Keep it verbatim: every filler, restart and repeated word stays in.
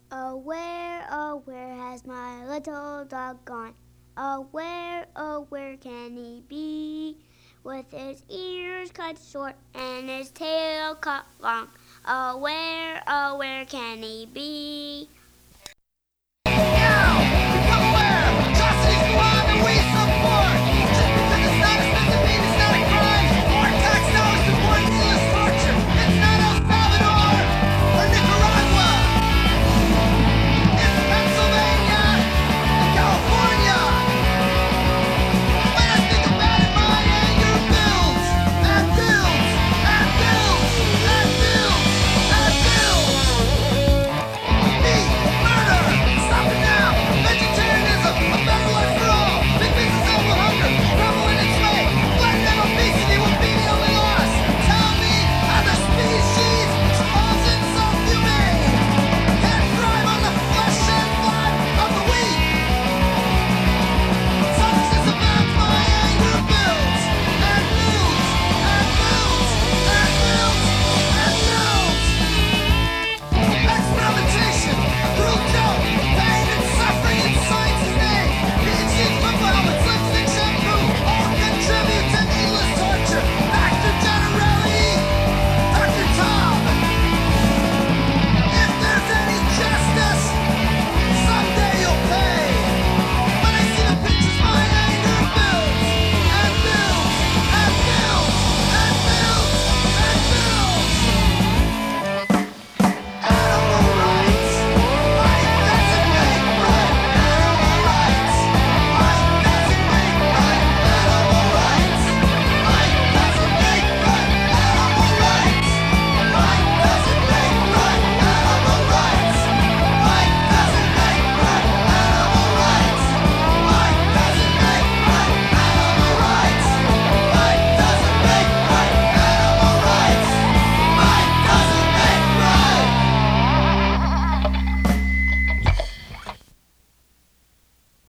Oh, where, oh, where has my little dog gone? Oh, where, oh, where can he be? With his ears cut short and his tail cut long. Oh, where, oh, where can he be?